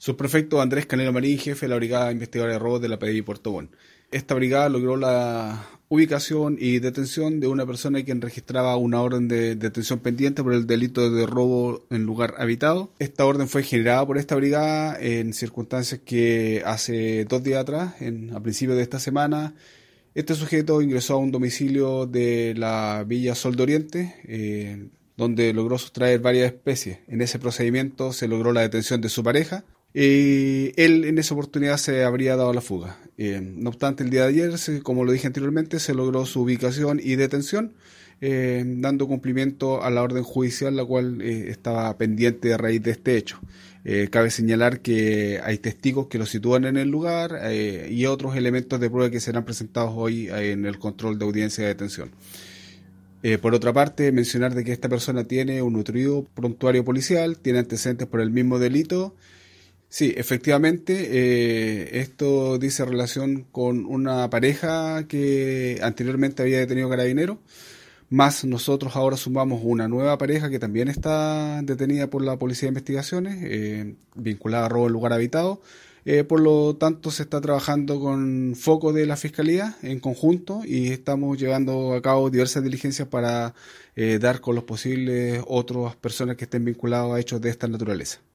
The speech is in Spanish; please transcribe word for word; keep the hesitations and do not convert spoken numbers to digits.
Subprefecto Andrés Canelo Marín, jefe de la Brigada Investigadora de Robos de la P D I Puerto Montt. Esta brigada logró la ubicación y detención de una persona quien registraba una orden de detención pendiente por el delito de robo en lugar habitado. Esta orden fue generada por esta brigada en circunstancias que hace dos días atrás, en, a principios de esta semana, este sujeto ingresó a un domicilio de la Villa Sol de Oriente, eh, donde logró sustraer varias especies. En ese procedimiento se logró la detención de su pareja. Eh, él en esa oportunidad se habría dado la fuga. Eh, no obstante, el día de ayer, se, como lo dije anteriormente, se logró su ubicación y detención, eh, dando cumplimiento a la orden judicial, la cual eh, estaba pendiente a raíz de este hecho. Eh, cabe señalar que hay testigos que lo sitúan en el lugar eh, y otros elementos de prueba que serán presentados hoy eh, en el control de audiencia de detención. Eh, por otra parte, mencionar de que esta persona tiene un nutrido prontuario policial, tiene antecedentes por el mismo delito. Sí, efectivamente, eh, esto dice relación con una pareja que anteriormente había detenido Carabineros, más nosotros ahora sumamos una nueva pareja que también está detenida por la Policía de Investigaciones, eh, vinculada a robo en lugar habitado. Eh, por lo tanto, se está trabajando con foco de la Fiscalía en conjunto y estamos llevando a cabo diversas diligencias para eh, dar con los posibles otras personas que estén vinculadas a hechos de esta naturaleza.